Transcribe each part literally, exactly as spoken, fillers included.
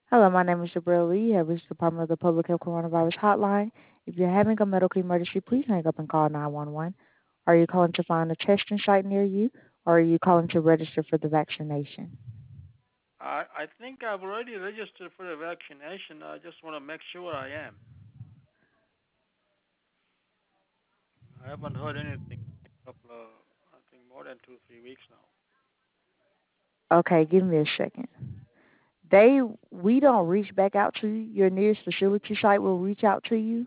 Hello, my name is Jabril Lee. You have reached the Department of the Public Health Coronavirus Hotline. If you're having a medical emergency, please hang up and call nine one one. Are you calling to find a testing site near you, or are you calling to register for the vaccination? I I think I've already registered for the vaccination. I just want to make sure I am. I haven't heard anything in a couple of, I think more than two, three weeks now. Okay, give me a second. They, we don't reach back out to you. Your nearest facility site will reach out to you.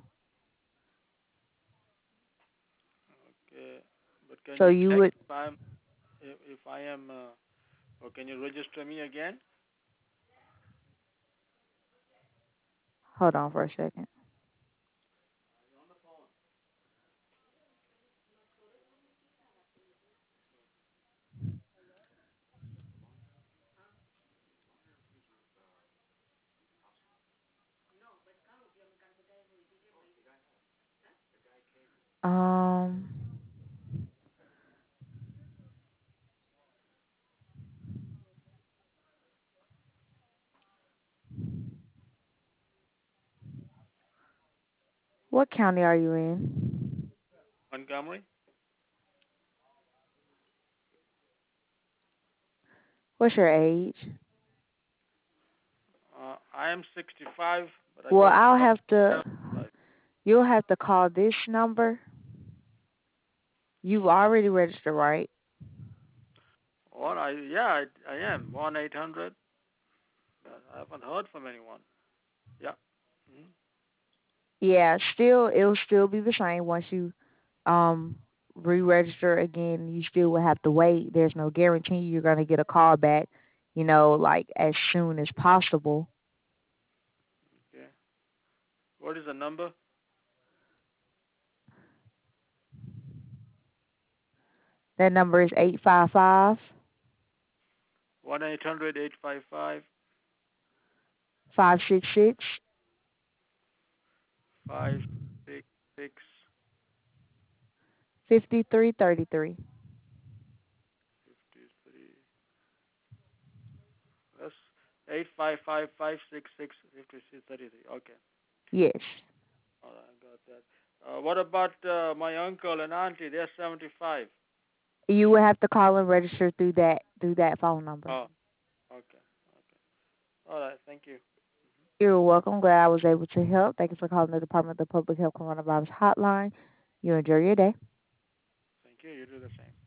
Okay, but can So you you check would, if I'm if, if I am, uh, or can you register me again? hold on for a second. Um, what county are you in? Montgomery. What's your age? Uh, I am sixty-five, but I Well, go I'll up have to to, seventy-five. you'll have to call this number. You've already registered, right? One, I yeah, I, I am one eight hundred. I haven't heard from anyone. Yeah. Mm-hmm. Yeah, still, it'll still be the same once you um re-register again. You still will have to wait. There's no guarantee you're going to get a call back, you know, like as soon as possible. Okay. What is the number? That number is eight five five, One eight hundred eight five five five six six, five six six five three three three. fifty three. That's eight five five five six six fifty six thirty three. Okay. Yes. All right, I got that. Uh, what about uh, my uncle and auntie? They're seventy five. You will have to call and register through that through that phone number. Oh, okay. Okay. All right. Thank you. You're welcome. Glad I was able to help. Thank you for calling the Department of Public Health Coronavirus Hotline. You enjoy your day. Thank you. You do the same.